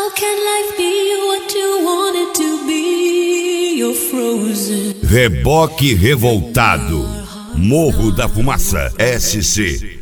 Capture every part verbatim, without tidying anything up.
How can life be what you want it to be? You're frozen. Reboque Revoltado, Morro da Fumaça, S C.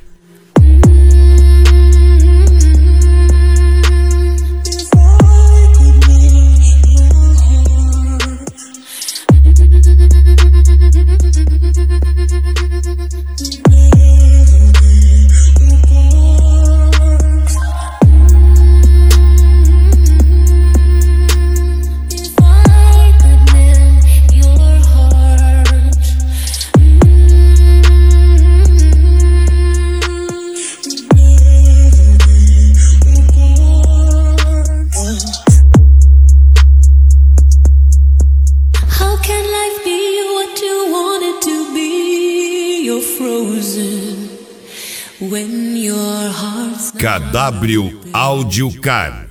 K W Audiocar.